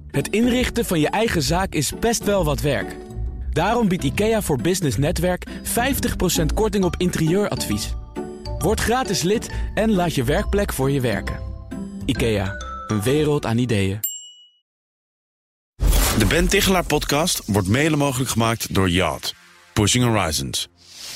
Het inrichten van je eigen zaak is best wel wat werk. Daarom biedt IKEA voor Business Netwerk 50% korting op interieuradvies. Word gratis lid en laat je werkplek voor je werken. IKEA, een wereld aan ideeën. De Ben Tichelaar podcast wordt mede mogelijk gemaakt door Yacht. Pushing Horizons.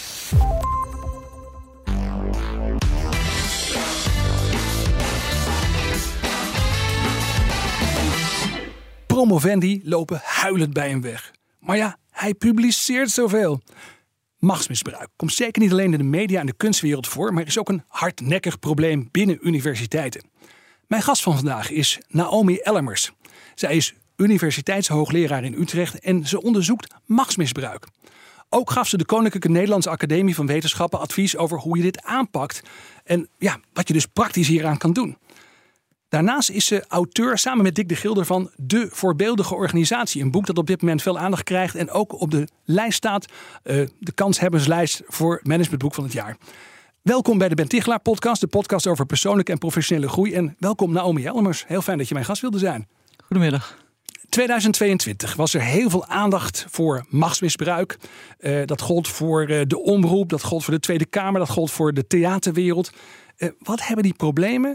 Promovendi lopen huilend bij hem weg. Maar ja, hij publiceert zoveel. Machtsmisbruik komt zeker niet alleen in de media en de kunstwereld voor, maar is ook een hardnekkig probleem binnen universiteiten. Mijn gast van vandaag is Naomi Ellemers. Zij is universiteitshoogleraar in Utrecht en ze onderzoekt machtsmisbruik. Ook gaf ze de Koninklijke Nederlandse Academie van Wetenschappen advies over hoe je dit aanpakt en ja, wat je dus praktisch hieraan kan doen. Daarnaast is ze auteur samen met Dick de Gilder van De Voorbeeldige Organisatie. Een boek dat op dit moment veel aandacht krijgt en ook op de lijst staat. De kanshebberslijst voor managementboek van het jaar. Welkom bij de Ben Tichelaar podcast. De podcast over persoonlijke en professionele groei. En welkom Naomi Ellemers. Heel fijn dat je mijn gast wilde zijn. Goedemiddag. 2022 was er heel veel aandacht voor machtsmisbruik. Dat gold voor de omroep, dat gold voor de Tweede Kamer, dat gold voor de theaterwereld. Wat hebben die problemen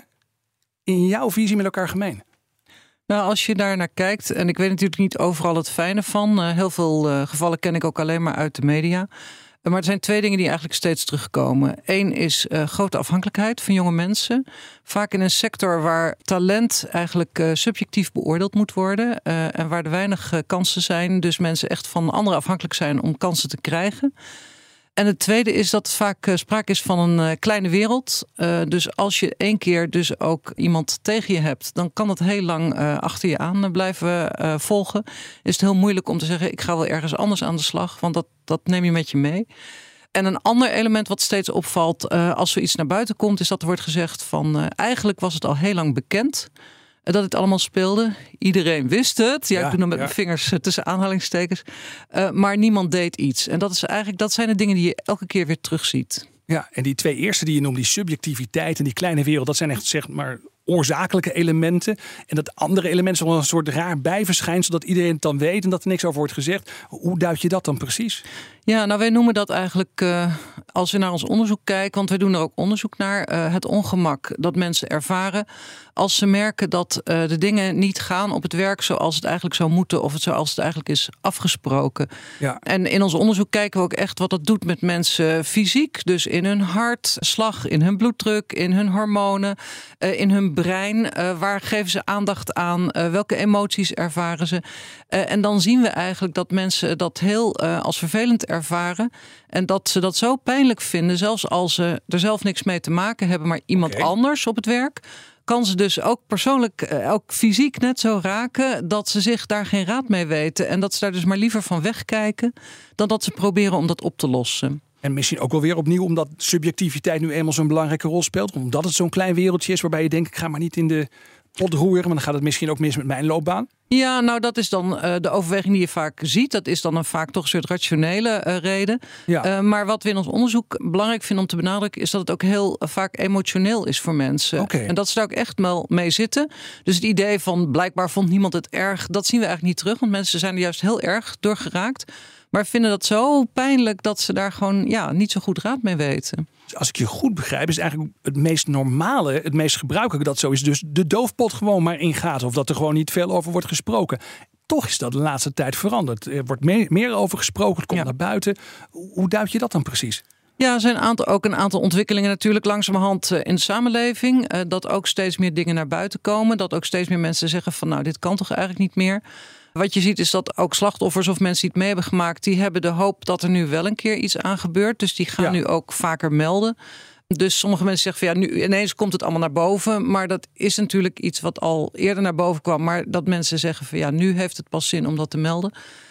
in jouw visie met elkaar gemeen? Nou, als je daar naar kijkt, en ik weet natuurlijk niet overal het fijne van. Heel veel gevallen ken ik ook alleen maar uit de media. Maar er zijn twee dingen die eigenlijk steeds terugkomen. Eén is grote afhankelijkheid van jonge mensen. Vaak in een sector waar talent eigenlijk subjectief beoordeeld moet worden. En waar er weinig kansen zijn. Dus mensen echt van anderen afhankelijk zijn om kansen te krijgen. En het tweede is dat vaak sprake is van een kleine wereld. Dus als je één keer dus ook iemand tegen je hebt, dan kan het heel lang achter je aan blijven volgen. Is het heel moeilijk om te zeggen, ik ga wel ergens anders aan de slag. Want dat neem je met je mee. En een ander element wat steeds opvalt als zoiets naar buiten komt, is dat er wordt gezegd van eigenlijk was het al heel lang bekend dat het allemaal speelde. Iedereen wist het. Ja, ik doe dan met mijn vingers tussen aanhalingstekens. Maar niemand deed iets. En dat zijn de dingen die je elke keer weer terugziet. Ja, en die twee eerste die je noemt, die subjectiviteit en die kleine wereld, dat zijn echt zeg maar oorzakelijke elementen. En dat andere element is wel een soort raar bijverschijnsel dat iedereen het dan weet en dat er niks over wordt gezegd. Hoe duid je dat dan precies? Ja, nou wij noemen dat eigenlijk, als we naar ons onderzoek kijken, want wij doen er ook onderzoek naar, het ongemak dat mensen ervaren als ze merken dat de dingen niet gaan op het werk zoals het eigenlijk zou moeten of zoals het eigenlijk is afgesproken. Ja. En in ons onderzoek kijken we ook echt wat dat doet met mensen fysiek, dus in hun hartslag, in hun bloeddruk, in hun hormonen, in hun brein. Waar geven ze aandacht aan? Welke emoties ervaren ze? En dan zien we eigenlijk dat mensen dat heel als vervelend ervaren. En dat ze dat zo pijnlijk vinden, zelfs als ze er zelf niks mee te maken hebben, maar iemand anders op het werk, kan ze dus ook persoonlijk, ook fysiek net zo raken dat ze zich daar geen raad mee weten. En dat ze daar dus maar liever van wegkijken dan dat ze proberen om dat op te lossen. En misschien ook wel weer opnieuw omdat subjectiviteit nu eenmaal zo'n belangrijke rol speelt. Omdat het zo'n klein wereldje is waarbij je denkt, ik ga maar niet in de pot roeren, want dan gaat het misschien ook mis met mijn loopbaan. Ja, nou dat is dan de overweging die je vaak ziet. Dat is dan een vaak toch een soort rationele reden. Ja. Maar wat we in ons onderzoek belangrijk vinden om te benadrukken, is dat het ook heel vaak emotioneel is voor mensen. Okay. En dat ze daar ook echt wel mee zitten. Dus het idee van blijkbaar vond niemand het erg, dat zien we eigenlijk niet terug. Want mensen zijn er juist heel erg door geraakt. Maar vinden dat zo pijnlijk dat ze daar gewoon niet zo goed raad mee weten. Als ik je goed begrijp, is eigenlijk het meest normale, het meest gebruikelijke dat zo is. Dus de doofpot gewoon maar ingaat. Of dat er gewoon niet veel over wordt gesproken. Toch is dat de laatste tijd veranderd. Er wordt meer over gesproken, het komt naar buiten. Hoe duid je dat dan precies? Ja, er zijn ook een aantal ontwikkelingen natuurlijk langzamerhand in de samenleving. Dat ook steeds meer dingen naar buiten komen. Dat ook steeds meer mensen zeggen van nou, dit kan toch eigenlijk niet meer. Wat je ziet is dat ook slachtoffers of mensen die het mee hebben gemaakt, die hebben de hoop dat er nu wel een keer iets aan gebeurt. Dus die gaan nu ook vaker melden. Dus sommige mensen zeggen van nu ineens komt het allemaal naar boven. Maar dat is natuurlijk iets wat al eerder naar boven kwam. Maar dat mensen zeggen van nu heeft het pas zin om dat te melden.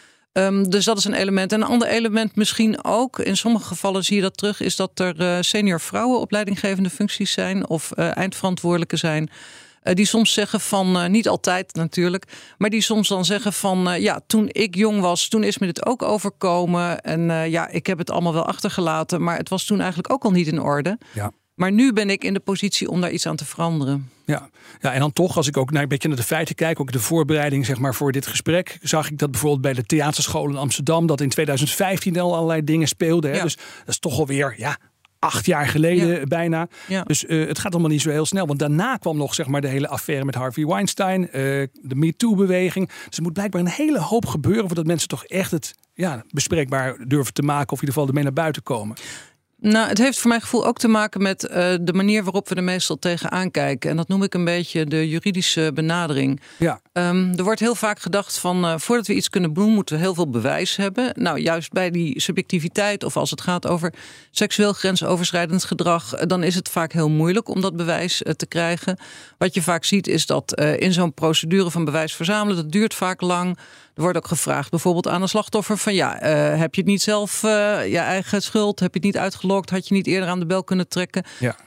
Dus dat is een element. En een ander element misschien ook, in sommige gevallen zie je dat terug, is dat er senior vrouwen op leidinggevende functies zijn of eindverantwoordelijke zijn. Die soms zeggen van, niet altijd natuurlijk, maar die soms dan zeggen van, toen ik jong was, toen is me dit ook overkomen. En ik heb het allemaal wel achtergelaten, maar het was toen eigenlijk ook al niet in orde. Ja. Maar nu ben ik in de positie om daar iets aan te veranderen. Ja, en dan toch, als ik ook een beetje naar de feiten kijk, ook de voorbereiding zeg maar voor dit gesprek, zag ik dat bijvoorbeeld bij de theaterschool in Amsterdam, dat in 2015 al allerlei dingen speelden. Hè? Ja. Dus dat is toch alweer 8 jaar geleden bijna. Ja. Dus het gaat allemaal niet zo heel snel. Want daarna kwam nog zeg maar de hele affaire met Harvey Weinstein, de MeToo-beweging. Dus er moet blijkbaar een hele hoop gebeuren voordat mensen toch echt het bespreekbaar durven te maken, of in ieder geval ermee naar buiten komen. Nou, het heeft voor mijn gevoel ook te maken met de manier waarop we er meestal tegenaan kijken. En dat noem ik een beetje de juridische benadering. Ja. Er wordt heel vaak gedacht van voordat we iets kunnen doen, moeten we heel veel bewijs hebben. Nou, juist bij die subjectiviteit of als het gaat over seksueel grensoverschrijdend gedrag, dan is het vaak heel moeilijk om dat bewijs te krijgen. Wat je vaak ziet is dat in zo'n procedure van bewijs verzamelen, dat duurt vaak lang. Er wordt ook gevraagd bijvoorbeeld aan een slachtoffer van heb je het niet zelf je eigen schuld? Heb je het niet uitgelokt? Had je niet eerder aan de bel kunnen trekken? Ja.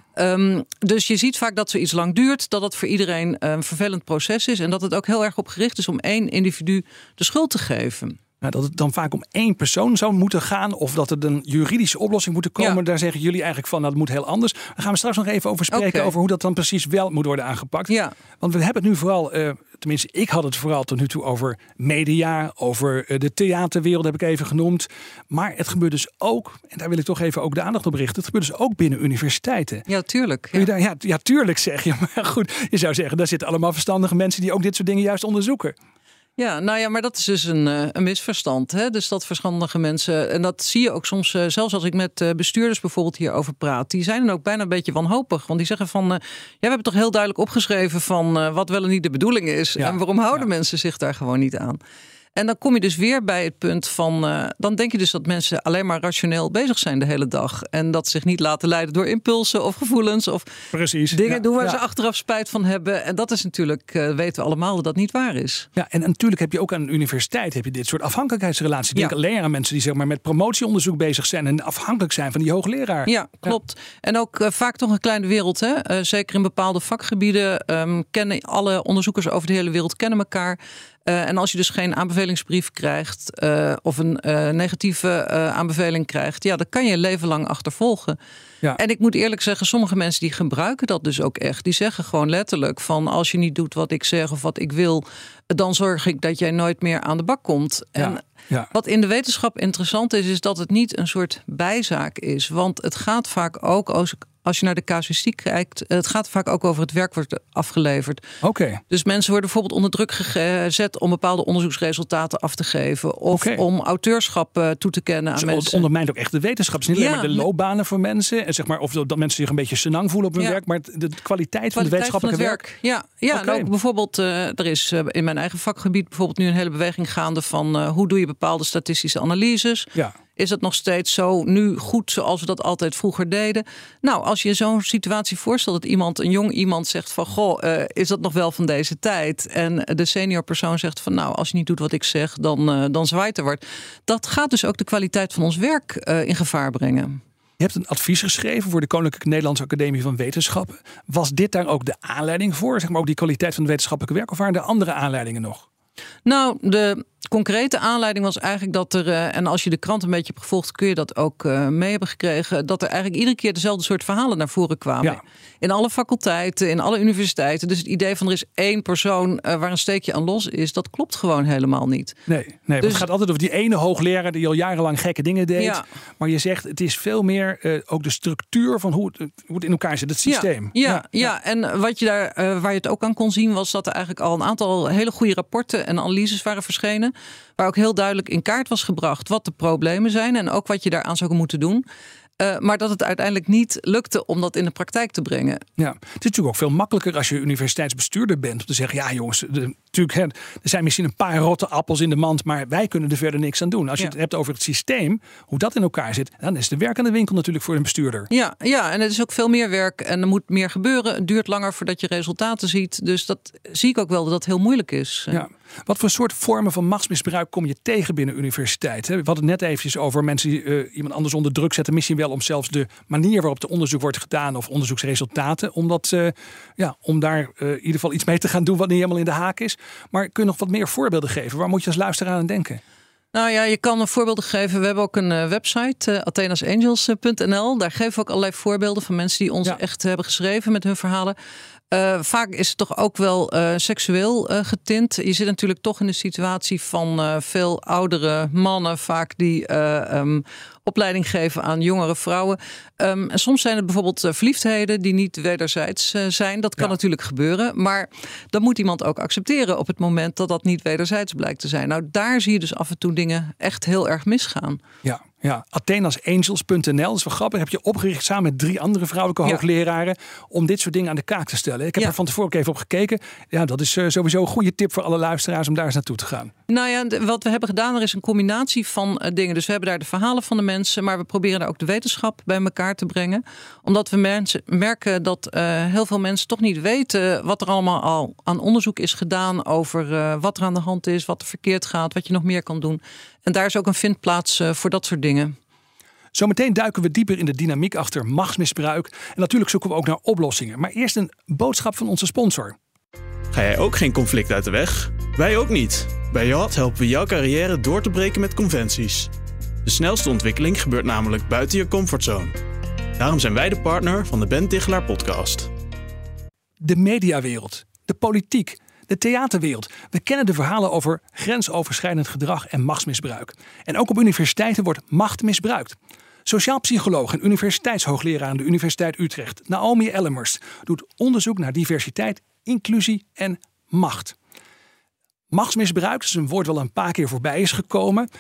Dus je ziet vaak dat zoiets lang duurt, dat het voor iedereen een vervelend proces is en dat het ook heel erg op gericht is om één individu de schuld te geven. Nou, dat het dan vaak om één persoon zou moeten gaan, of dat er een juridische oplossing moet komen. Ja. Daar zeggen jullie eigenlijk van, dat moet heel anders. Daar gaan we straks nog even over spreken, over hoe dat dan precies wel moet worden aangepakt. Ja. Want we hebben het nu vooral, tenminste ik had het vooral tot nu toe over media, over de theaterwereld heb ik even genoemd. Maar het gebeurt dus ook, en daar wil ik toch even ook de aandacht op richten, het gebeurt dus ook binnen universiteiten. Ja, tuurlijk. Ja, tuurlijk zeg je. Maar goed, je zou zeggen, daar zitten allemaal verstandige mensen die ook dit soort dingen juist onderzoeken. Ja, nou ja, maar dat is dus een misverstand. Hè? Dus dat verstandige mensen, en dat zie je ook soms, zelfs als ik met bestuurders bijvoorbeeld hierover praat, die zijn dan ook bijna een beetje wanhopig. Want die zeggen van, we hebben toch heel duidelijk opgeschreven van wat wel en niet de bedoeling is. Ja, en waarom houden mensen zich daar gewoon niet aan? En dan kom je dus weer bij het punt van, dan denk je dus dat mensen alleen maar rationeel bezig zijn de hele dag. En dat zich niet laten leiden door impulsen of gevoelens of dingen doen waar ze achteraf spijt van hebben. En dat is natuurlijk, weten we allemaal dat dat niet waar is. Ja, en natuurlijk heb je ook aan een universiteit heb je dit soort afhankelijkheidsrelaties. Denk alleen aan mensen die zeg maar met promotieonderzoek bezig zijn en afhankelijk zijn van die hoogleraar. Ja, klopt. Ja. En ook vaak toch een kleine wereld. Hè? Zeker in bepaalde vakgebieden kennen alle onderzoekers over de hele wereld kennen elkaar. En als je dus geen aanbevelingsbrief krijgt of een negatieve aanbeveling krijgt, dan kan je leven lang achtervolgen. Ja. En ik moet eerlijk zeggen, sommige mensen die gebruiken dat dus ook echt. Die zeggen gewoon letterlijk van als je niet doet wat ik zeg of wat ik wil, dan zorg ik dat jij nooit meer aan de bak komt. En wat in de wetenschap interessant is dat het niet een soort bijzaak is. Want het gaat vaak ook, als je naar de casuïstiek kijkt, het gaat vaak ook over het werk wordt afgeleverd. Okay. Dus mensen worden bijvoorbeeld onder druk gezet om bepaalde onderzoeksresultaten af te geven. Of om auteurschap toe te kennen aan mensen. Het ondermijnt ook echt de wetenschap. Het is niet alleen maar de loopbanen voor mensen. En zeg maar, of dat mensen zich een beetje senang voelen op hun werk. Maar de kwaliteit van het wetenschappelijke werk. Ja, en ook bijvoorbeeld, er is in mijn eigen vakgebied bijvoorbeeld nu een hele beweging gaande van hoe doe je bepaalde statistische analyses. Ja. Is dat nog steeds zo nu goed zoals we dat altijd vroeger deden? Nou, als je zo'n situatie voorstelt dat een jong iemand zegt van goh, is dat nog wel van deze tijd? En de senior persoon zegt van nou, als je niet doet wat ik zeg, dan zwaait er wat. Dat gaat dus ook de kwaliteit van ons werk in gevaar brengen. Je hebt een advies geschreven voor de Koninklijke Nederlandse Academie van Wetenschappen. Was dit daar ook de aanleiding voor? Zeg maar ook die kwaliteit van het wetenschappelijke werk? Of waren er andere aanleidingen nog? Nou, de concrete aanleiding was eigenlijk dat er, en als je de krant een beetje hebt gevolgd, kun je dat ook mee hebben gekregen, dat er eigenlijk iedere keer dezelfde soort verhalen naar voren kwamen. Ja. In alle faculteiten, in alle universiteiten. Dus het idee van er is één persoon waar een steekje aan los is, dat klopt gewoon helemaal niet. Nee, dus het gaat altijd over die ene hoogleraar die al jarenlang gekke dingen deed. Ja. Maar je zegt, het is veel meer ook de structuur van hoe het in elkaar zit, het systeem. Ja. En wat je daar, waar je het ook aan kon zien, was dat er eigenlijk al een aantal hele goede rapporten en analyses waren verschenen, waar ook heel duidelijk in kaart was gebracht wat de problemen zijn en ook wat je daaraan zou moeten doen. Maar dat het uiteindelijk niet lukte om dat in de praktijk te brengen. Ja, het is natuurlijk ook veel makkelijker als je universiteitsbestuurder bent om te zeggen, ja jongens, natuurlijk, er zijn misschien een paar rotte appels in de mand, maar wij kunnen er verder niks aan doen. Als je het hebt over het systeem, hoe dat in elkaar zit, dan is de werk aan de winkel natuurlijk voor een bestuurder. Ja, en het is ook veel meer werk en er moet meer gebeuren. Het duurt langer voordat je resultaten ziet. Dus dat zie ik ook wel dat dat heel moeilijk is. Ja. Wat voor soort vormen van machtsmisbruik kom je tegen binnen universiteiten? We hadden het net eventjes over mensen die iemand anders onder druk zetten. Misschien wel om zelfs de manier waarop het onderzoek wordt gedaan of onderzoeksresultaten. Om daar in ieder geval iets mee te gaan doen wat niet helemaal in de haak is. Maar kun je nog wat meer voorbeelden geven? Waar moet je als luisteraar aan denken? Nou ja, je kan voorbeelden geven. We hebben ook een website, athenasangels.nl. Daar geven we ook allerlei voorbeelden van mensen die ons echt hebben geschreven met hun verhalen. Vaak is het toch ook wel seksueel getint. Je zit natuurlijk toch in de situatie van veel oudere mannen vaak die opleiding geven aan jongere vrouwen. En soms zijn het bijvoorbeeld verliefdheden die niet wederzijds zijn. Dat kan natuurlijk gebeuren. Maar dan moet iemand ook accepteren op het moment dat dat niet wederzijds blijkt te zijn. Nou, daar zie je dus af en toe dingen echt heel erg misgaan. Ja, athenasangels.nl, dat is wel grappig. Heb je opgericht samen met 3 andere vrouwelijke hoogleraren om dit soort dingen aan de kaak te stellen. Ik heb er van tevoren ook even op gekeken. Ja, dat is sowieso een goede tip voor alle luisteraars om daar eens naartoe te gaan. Nou ja, wat we hebben gedaan, er is een combinatie van dingen. Dus we hebben daar de verhalen van de mensen, maar we proberen daar ook de wetenschap bij elkaar te brengen. Omdat we merken dat heel veel mensen toch niet weten wat er allemaal al aan onderzoek is gedaan over wat er aan de hand is, wat er verkeerd gaat, wat je nog meer kan doen. En daar is ook een vindplaats voor dat soort dingen. Zometeen duiken we dieper in de dynamiek achter machtsmisbruik. En natuurlijk zoeken we ook naar oplossingen. Maar eerst een boodschap van onze sponsor. Ga jij ook geen conflict uit de weg? Wij ook niet. Bij Yacht helpen we jouw carrière door te breken met conventies. De snelste ontwikkeling gebeurt namelijk buiten je comfortzone. Daarom zijn wij de partner van de Ben Tichelaar podcast. De mediawereld, de politiek, de theaterwereld. We kennen de verhalen over grensoverschrijdend gedrag en machtsmisbruik. En ook op universiteiten wordt macht misbruikt. Sociaal psycholoog en universiteitshoogleraar aan de Universiteit Utrecht, Naomi Ellemers, doet onderzoek naar diversiteit, inclusie en macht. Machtsmisbruik is een woord wel een paar keer voorbij is gekomen.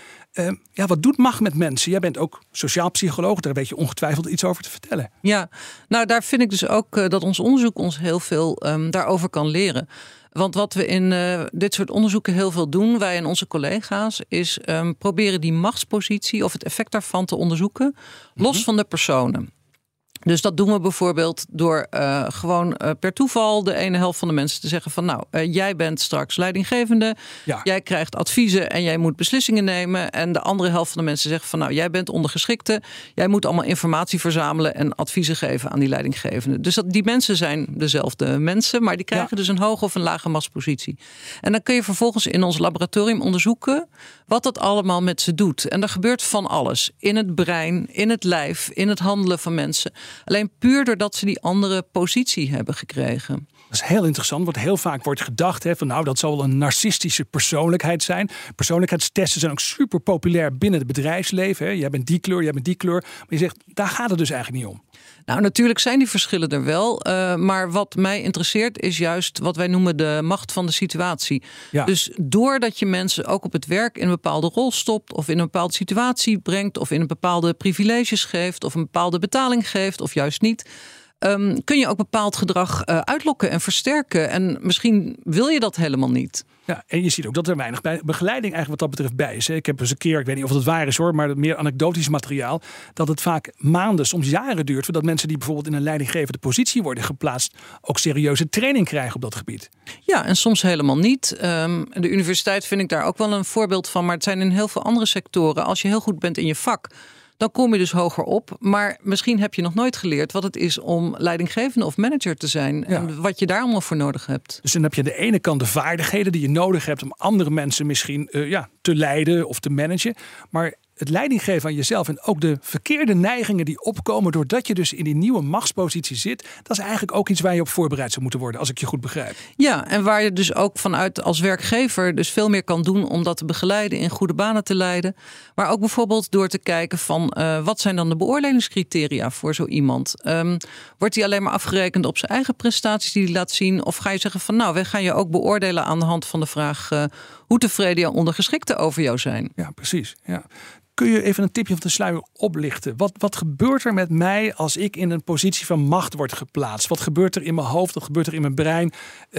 Wat doet macht met mensen? Jij bent ook sociaal psycholoog, daar weet je ongetwijfeld iets over te vertellen. Ja, nou daar vind ik dus ook dat ons onderzoek ons heel veel daarover kan leren. Want wat we in dit soort onderzoeken heel veel doen, wij en onze collega's, is proberen die machtspositie of het effect daarvan te onderzoeken, los van de personen. Dus dat doen we bijvoorbeeld door gewoon per toeval de ene helft van de mensen te zeggen van nou, jij bent straks leidinggevende, jij krijgt adviezen en jij moet beslissingen nemen. En de andere helft van de mensen zegt van nou, jij bent ondergeschikte, jij moet allemaal informatie verzamelen en adviezen geven aan die leidinggevende. Dus die mensen zijn dezelfde mensen, maar die krijgen dus een hoge of een lage machtspositie. En dan kun je vervolgens in ons laboratorium onderzoeken wat dat allemaal met ze doet. En er gebeurt van alles. In het brein, in het lijf, in het handelen van mensen. Alleen puur doordat ze die andere positie hebben gekregen. Dat is heel interessant, want heel vaak wordt gedacht van nou, dat zal wel een narcistische persoonlijkheid zijn. Persoonlijkheidstesten zijn ook super populair binnen het bedrijfsleven. Hè. Jij bent die kleur, jij bent die kleur. Maar je zegt, daar gaat het dus eigenlijk niet om. Nou, natuurlijk zijn die verschillen er wel. Maar wat mij interesseert is juist wat wij noemen de macht van de situatie. Ja. Dus doordat je mensen ook op het werk in een bepaalde rol stopt, of in een bepaalde situatie brengt, of in een bepaalde privileges geeft, of een bepaalde betaling geeft, of juist niet, kun je ook bepaald gedrag uitlokken en versterken. En misschien wil je dat helemaal niet. Ja, en je ziet ook dat er weinig begeleiding eigenlijk wat dat betreft bij is. Ik heb eens een keer, ik weet niet of het waar is hoor, maar meer anekdotisch materiaal, dat het vaak maanden, soms jaren duurt voordat mensen die bijvoorbeeld in een leidinggevende positie worden geplaatst ook serieuze training krijgen op dat gebied. Ja, en soms helemaal niet. De universiteit vind ik daar ook wel een voorbeeld van, maar het zijn in heel veel andere sectoren. Als je heel goed bent in je vak, dan kom je dus hoger op. Maar misschien heb je nog nooit geleerd wat het is om leidinggevende of manager te zijn. En wat je daar allemaal voor nodig hebt. Dus dan heb je aan de ene kant de vaardigheden die je nodig hebt om andere mensen misschien te leiden of te managen. Maar het leiding geven aan jezelf en ook de verkeerde neigingen die opkomen doordat je dus in die nieuwe machtspositie zit, dat is eigenlijk ook iets waar je op voorbereid zou moeten worden, als ik je goed begrijp. Ja, en waar je dus ook vanuit als werkgever dus veel meer kan doen om dat te begeleiden, in goede banen te leiden. Maar ook bijvoorbeeld door te kijken van wat zijn dan de beoordelingscriteria voor zo iemand? Wordt hij alleen maar afgerekend op zijn eigen prestaties die hij laat zien? Of ga je zeggen van nou, wij gaan je ook beoordelen aan de hand van de vraag hoe tevreden jouw ondergeschikten over jou zijn? Ja, precies. Ja. Kun je even een tipje van de sluier oplichten? Wat gebeurt er met mij als ik in een positie van macht word geplaatst? Wat gebeurt er in mijn hoofd? Wat gebeurt er in mijn brein?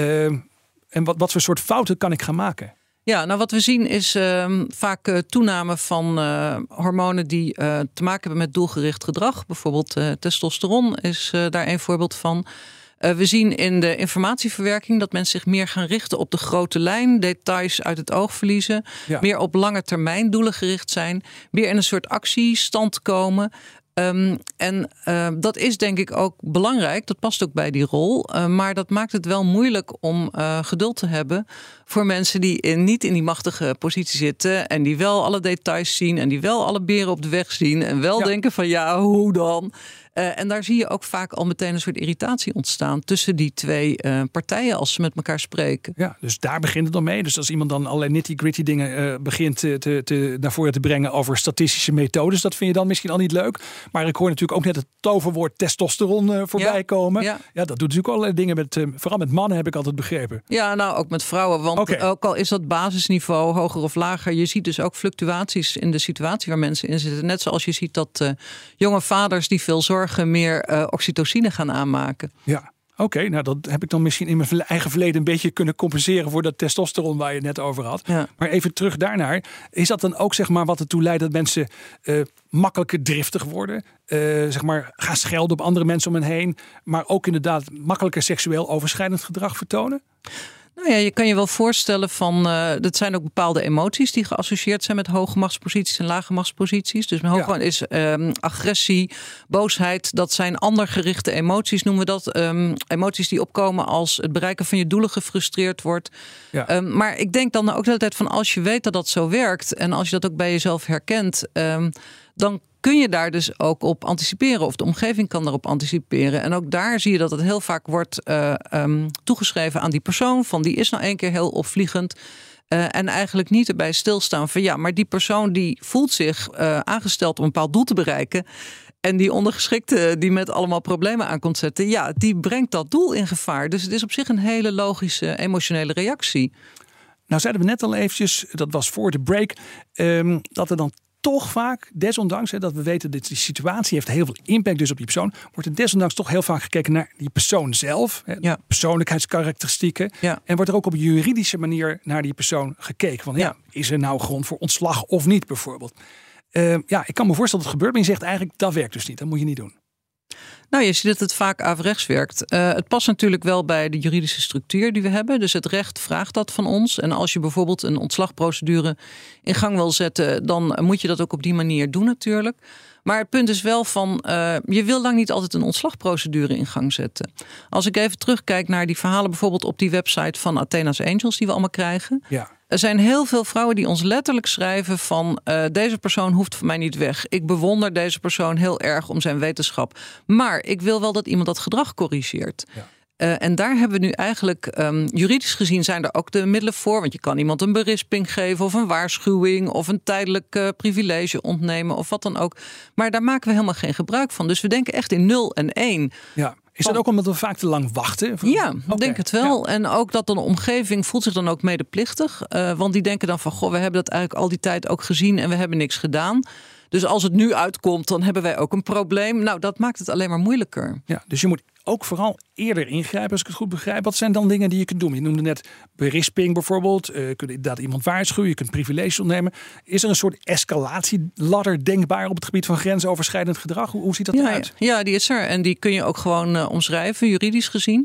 En wat voor soort fouten kan ik gaan maken? Ja, nou wat we zien is vaak toename van hormonen die te maken hebben met doelgericht gedrag. Bijvoorbeeld testosteron is daar een voorbeeld van. We zien in de informatieverwerking dat mensen zich meer gaan richten op de grote lijn, details uit het oog verliezen, meer op lange termijn doelen gericht zijn, meer in een soort actiestand komen. Dat is denk ik ook belangrijk. Dat past ook bij die rol. Maar dat maakt het wel moeilijk om geduld te hebben voor mensen die niet in die machtige positie zitten. En die wel alle details zien. En die wel alle beren op de weg zien. En wel denken van ja, hoe dan? En daar zie je ook vaak al meteen een soort irritatie ontstaan tussen die twee partijen als ze met elkaar spreken. Ja, dus daar begint het dan mee. Dus als iemand dan allerlei nitty-gritty dingen begint naar voren te brengen over statistische methodes, dat vind je dan misschien al niet leuk. Maar ik hoor natuurlijk ook net het toverwoord testosteron voorbij komen. Ja, dat doet natuurlijk allerlei dingen met, vooral met mannen heb ik altijd begrepen. Ja, nou ook met vrouwen. Want ook al is dat basisniveau hoger of lager, je ziet dus ook fluctuaties in de situatie waar mensen in zitten. Net zoals je ziet dat jonge vaders die veel zorgen meer oxytocine gaan aanmaken. Ja, oké. Nou dat heb ik dan misschien in mijn eigen verleden een beetje kunnen compenseren voor dat testosteron waar je het net over had. Ja. Maar even terug daarnaar. Is dat dan ook zeg maar wat ertoe leidt dat mensen makkelijker driftig worden? Zeg maar gaan schelden op andere mensen om hen heen. Maar ook inderdaad makkelijker seksueel overschrijdend gedrag vertonen? Nou ja, je kan je wel voorstellen van, dat zijn ook bepaalde emoties die geassocieerd zijn met hoge machtsposities en lage machtsposities. Dus hoge is agressie, boosheid, dat zijn andergerichte emoties, noemen we dat. Emoties die opkomen als het bereiken van je doelen gefrustreerd wordt. Ja. Maar ik denk dan ook de hele tijd van als je weet dat dat zo werkt en als je dat ook bij jezelf herkent, dan kun je daar dus ook op anticiperen. Of de omgeving kan daarop anticiperen. En ook daar zie je dat het heel vaak wordt toegeschreven aan die persoon. Van die is nou één keer heel opvliegend. En eigenlijk niet erbij stilstaan van ja, maar die persoon die voelt zich aangesteld om een bepaald doel te bereiken. En die ondergeschikte die met allemaal problemen aan komt zetten. Ja, die brengt dat doel in gevaar. Dus het is op zich een hele logische emotionele reactie. Nou zeiden we net al eventjes, dat was voor de break, dat er dan toch vaak, desondanks dat we weten dat die situatie heeft heel veel impact dus op die persoon, wordt er desondanks toch heel vaak gekeken naar die persoon zelf, persoonlijkheidskarakteristieken. Ja. En wordt er ook op een juridische manier naar die persoon gekeken. Van is er nou grond voor ontslag of niet bijvoorbeeld? Ik kan me voorstellen dat het gebeurt, maar je zegt eigenlijk dat werkt dus niet. Dat moet je niet doen. Nou, je ziet dat het vaak averechts werkt. Het past natuurlijk wel bij de juridische structuur die we hebben. Dus het recht vraagt dat van ons. En als je bijvoorbeeld een ontslagprocedure in gang wil zetten, dan moet je dat ook op die manier doen natuurlijk. Maar het punt is wel van, je wil lang niet altijd een ontslagprocedure in gang zetten. Als ik even terugkijk naar die verhalen bijvoorbeeld op die website van Athena's Angels die we allemaal krijgen. Ja. Er zijn heel veel vrouwen die ons letterlijk schrijven van deze persoon hoeft voor mij niet weg. Ik bewonder deze persoon heel erg om zijn wetenschap. Maar ik wil wel dat iemand dat gedrag corrigeert. Ja. En daar hebben we nu eigenlijk, juridisch gezien zijn er ook de middelen voor. Want je kan iemand een berisping geven of een waarschuwing of een tijdelijk privilege ontnemen of wat dan ook. Maar daar maken we helemaal geen gebruik van. Dus we denken echt in 0 en 1. Ja. Is dat ook omdat we vaak te lang wachten? Ja, ik denk het wel. Ja. En ook dat de omgeving voelt zich dan ook medeplichtig. Want die denken dan van, we hebben dat eigenlijk al die tijd ook gezien en we hebben niks gedaan. Dus als het nu uitkomt, dan hebben wij ook een probleem. Nou, dat maakt het alleen maar moeilijker. Ja, dus je moet ook vooral eerder ingrijpen, als ik het goed begrijp. Wat zijn dan dingen die je kunt doen? Je noemde net berisping bijvoorbeeld. Je kunt inderdaad iemand waarschuwen. Je kunt privileges ontnemen. Is er een soort escalatieladder denkbaar op het gebied van grensoverschrijdend gedrag? Hoe ziet dat eruit? Ja, die is er. En die kun je ook gewoon omschrijven, juridisch gezien.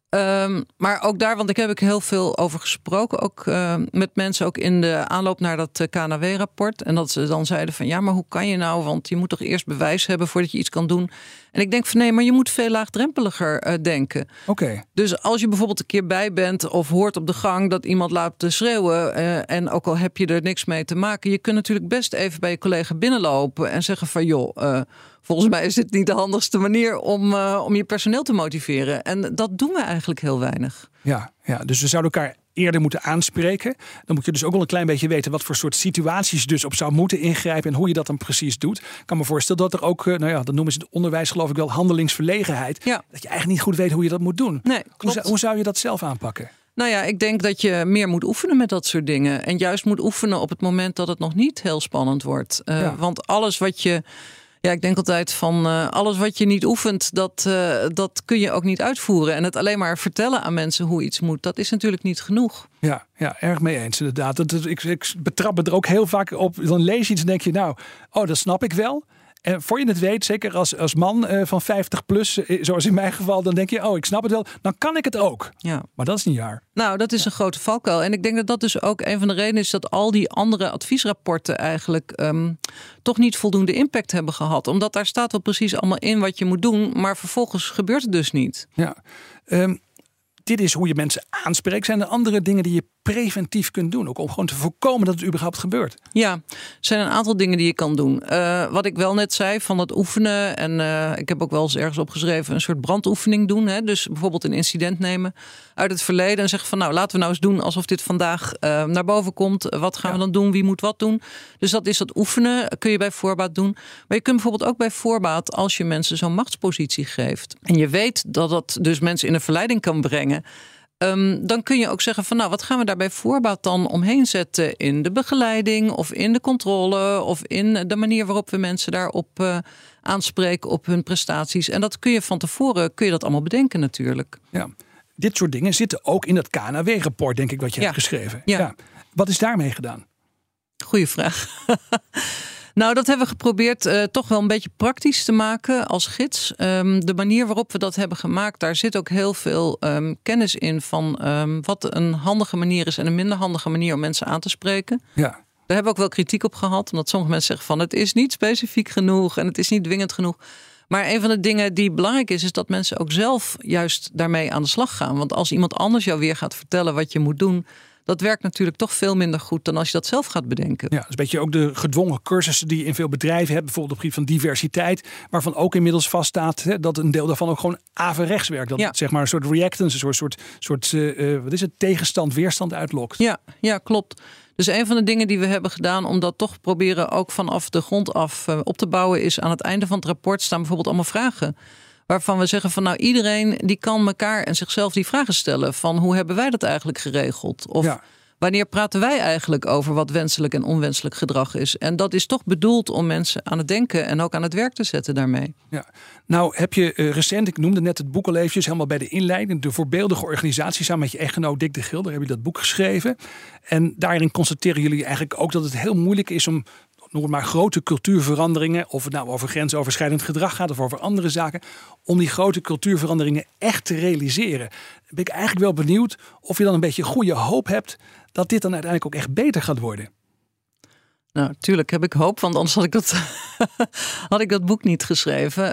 Maar ook daar, want daar heb ik heel veel over gesproken. Ook met mensen ook in de aanloop naar dat KNW-rapport. En dat ze dan zeiden van ja, maar hoe kan je nou? Want je moet toch eerst bewijs hebben voordat je iets kan doen. En ik denk van nee, maar je moet veel laagdrempeliger denken. Okay. Dus als je bijvoorbeeld een keer bij bent of hoort op de gang dat iemand laat schreeuwen. En ook al heb je er niks mee te maken. Je kunt natuurlijk best even bij je collega binnenlopen en zeggen van joh, volgens mij is dit niet de handigste manier om je personeel te motiveren. En dat doen we eigenlijk heel weinig. Ja, dus we zouden elkaar eerder moeten aanspreken. Dan moet je dus ook wel een klein beetje weten wat voor soort situaties dus op zou moeten ingrijpen en hoe je dat dan precies doet. Ik kan me voorstellen dat er ook, dat noemen ze het onderwijs geloof ik wel, handelingsverlegenheid. Ja. Dat je eigenlijk niet goed weet hoe je dat moet doen. Nee, klopt. Hoe zou je dat zelf aanpakken? Nou ja, ik denk dat je meer moet oefenen met dat soort dingen. En juist moet oefenen op het moment dat het nog niet heel spannend wordt. Want alles wat je... Ja, ik denk altijd van alles wat je niet oefent, dat kun je ook niet uitvoeren. En het alleen maar vertellen aan mensen hoe iets moet, dat is natuurlijk niet genoeg. Ja, erg mee eens inderdaad. Ik betrap me er ook heel vaak op. Dan lees je iets en denk je dat snap ik wel. En voor je het weet, zeker als man van 50 plus, zoals in mijn geval, dan denk je, ik snap het wel, dan kan ik het ook. Ja. Maar dat is niet waar. Nou, dat is een grote valkuil. En ik denk dat dat dus ook een van de redenen is dat al die andere adviesrapporten eigenlijk toch niet voldoende impact hebben gehad. Omdat daar staat wel precies allemaal in wat je moet doen, maar vervolgens gebeurt het dus niet. Ja. Dit is hoe je mensen aanspreekt. Zijn er andere dingen die je preventief kunt doen? Ook om gewoon te voorkomen dat het überhaupt gebeurt. Ja, er zijn een aantal dingen die je kan doen. Wat ik wel net zei van dat oefenen. En ik heb ook wel eens ergens opgeschreven een soort brandoefening doen. Hè? Dus bijvoorbeeld een incident nemen uit het verleden. En zeggen van laten we nou eens doen alsof dit vandaag naar boven komt. Wat gaan we dan doen? Wie moet wat doen? Dus dat is dat oefenen. Kun je bij voorbaat doen. Maar je kunt bijvoorbeeld ook bij voorbaat als je mensen zo'n machtspositie geeft. En je weet dat dat dus mensen in een verleiding kan brengen. Dan kun je ook zeggen van wat gaan we daar bij voorbaat dan omheen zetten in de begeleiding of in de controle of in de manier waarop we mensen daarop aanspreken op hun prestaties. En dat kun je van tevoren dat allemaal bedenken natuurlijk. Ja. Dit soort dingen zitten ook in dat KNAW-rapport, denk ik, wat je hebt geschreven. Ja. Wat is daarmee gedaan? Goeie vraag. Nou, dat hebben we geprobeerd toch wel een beetje praktisch te maken als gids. De manier waarop we dat hebben gemaakt, daar zit ook heel veel kennis in van wat een handige manier is en een minder handige manier om mensen aan te spreken. Ja. Daar hebben we ook wel kritiek op gehad, omdat sommige mensen zeggen van het is niet specifiek genoeg en het is niet dwingend genoeg. Maar een van de dingen die belangrijk is dat mensen ook zelf juist daarmee aan de slag gaan. Want als iemand anders jou weer gaat vertellen wat je moet doen, dat werkt natuurlijk toch veel minder goed dan als je dat zelf gaat bedenken. Ja, dat is een beetje ook de gedwongen cursussen die je in veel bedrijven hebt. Bijvoorbeeld op het gebied van diversiteit. Waarvan ook inmiddels vaststaat dat een deel daarvan ook gewoon averechts werkt. Dat zeg maar een soort reactance, een soort tegenstand, weerstand uitlokt. Ja, klopt. Dus een van de dingen die we hebben gedaan om dat toch proberen ook vanaf de grond af op te bouwen is aan het einde van het rapport staan bijvoorbeeld allemaal vragen. Waarvan we zeggen van iedereen die kan elkaar en zichzelf die vragen stellen. Van hoe hebben wij dat eigenlijk geregeld? Of wanneer praten wij eigenlijk over wat wenselijk en onwenselijk gedrag is? En dat is toch bedoeld om mensen aan het denken en ook aan het werk te zetten daarmee. Ja. Nou heb je recent, ik noemde net het boek al eventjes, helemaal bij de inleiding. De voorbeeldige organisatie samen met je echtgenoot Dick de Gilder heb je dat boek geschreven. En daarin constateren jullie eigenlijk ook dat het heel moeilijk is om, noem het maar, grote cultuurveranderingen, of het nou over grensoverschrijdend gedrag gaat of over andere zaken, om die grote cultuurveranderingen echt te realiseren. Dan ben ik eigenlijk wel benieuwd of je dan een beetje goede hoop hebt dat dit dan uiteindelijk ook echt beter gaat worden. Nou, natuurlijk heb ik hoop, want anders had ik dat boek niet geschreven.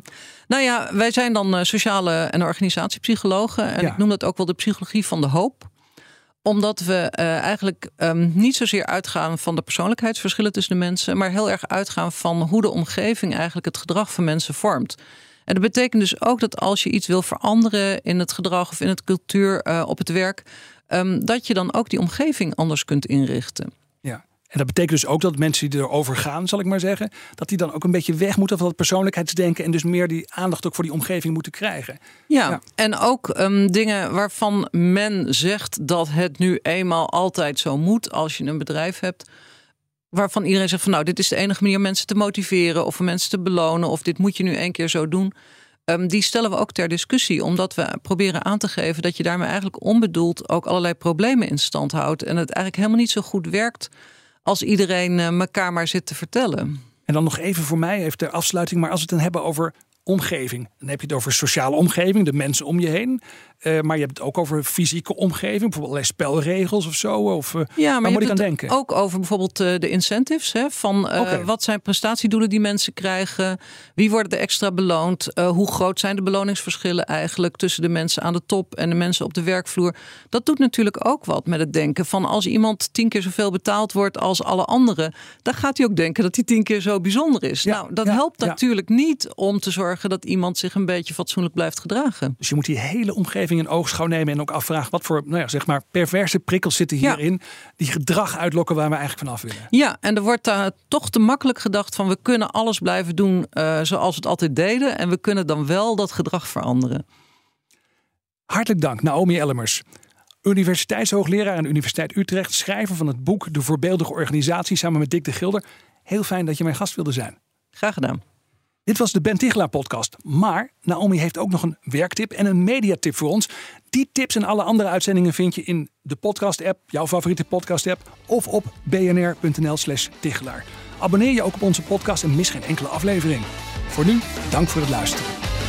Wij zijn dan sociale en organisatiepsychologen. En ik noem dat ook wel de psychologie van de hoop. Omdat we eigenlijk niet zozeer uitgaan van de persoonlijkheidsverschillen tussen de mensen, maar heel erg uitgaan van hoe de omgeving eigenlijk het gedrag van mensen vormt. En dat betekent dus ook dat als je iets wil veranderen in het gedrag of in het cultuur op het werk, dat je dan ook die omgeving anders kunt inrichten. Ja. En dat betekent dus ook dat mensen die erover gaan, zal ik maar zeggen, dat die dan ook een beetje weg moeten van dat persoonlijkheidsdenken en dus meer die aandacht ook voor die omgeving moeten krijgen. Ja. En ook dingen waarvan men zegt dat het nu eenmaal altijd zo moet als je een bedrijf hebt, waarvan iedereen zegt van dit is de enige manier om mensen te motiveren of om mensen te belonen of dit moet je nu 1 keer zo doen. Die stellen we ook ter discussie, omdat we proberen aan te geven dat je daarmee eigenlijk onbedoeld ook allerlei problemen in stand houdt en het eigenlijk helemaal niet zo goed werkt als iedereen elkaar maar zit te vertellen. En dan nog even voor mij, even ter afsluiting, maar als we het dan hebben over omgeving, dan heb je het over sociale omgeving, de mensen om je heen. Maar je hebt het ook over fysieke omgeving, bijvoorbeeld allerlei spelregels of zo. Of, waar moet ik aan denken? Ook over bijvoorbeeld de incentives. Hè, van wat zijn prestatiedoelen die mensen krijgen? Wie worden er extra beloond? Hoe groot zijn de beloningsverschillen eigenlijk tussen de mensen aan de top en de mensen op de werkvloer? Dat doet natuurlijk ook wat met het denken van als iemand 10 keer zoveel betaald wordt als alle anderen, dan gaat hij ook denken dat hij 10 keer zo bijzonder is. Dat helpt natuurlijk niet om te zorgen dat iemand zich een beetje fatsoenlijk blijft gedragen. Dus je moet die hele omgeving in oogschouw nemen en ook afvragen wat voor perverse prikkels zitten hierin die gedrag uitlokken waar we eigenlijk vanaf willen. Ja, en er wordt daar toch te makkelijk gedacht van we kunnen alles blijven doen zoals we het altijd deden en we kunnen dan wel dat gedrag veranderen. Hartelijk dank, Naomi Ellemers. Universiteitshoogleraar aan de Universiteit Utrecht, schrijver van het boek De Voorbeeldige Organisatie samen met Dick de Gilder. Heel fijn dat je mijn gast wilde zijn. Graag gedaan. Dit was de Ben Tichelaar podcast. Maar Naomi heeft ook nog een werktip en een mediatip voor ons. Die tips en alle andere uitzendingen vind je in de podcast app, jouw favoriete podcast app, of op bnr.nl/Tichelaar. Abonneer je ook op onze podcast en mis geen enkele aflevering. Voor nu, dank voor het luisteren.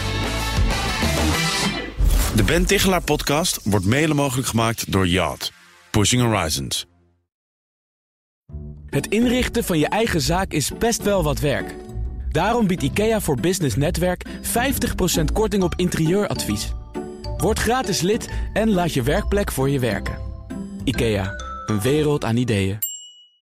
De Ben Tichelaar podcast wordt mede mogelijk gemaakt door Yacht. Pushing Horizons. Het inrichten van je eigen zaak is best wel wat werk. Daarom biedt IKEA voor Business Netwerk 50% korting op interieuradvies. Word gratis lid en laat je werkplek voor je werken. IKEA, een wereld aan ideeën.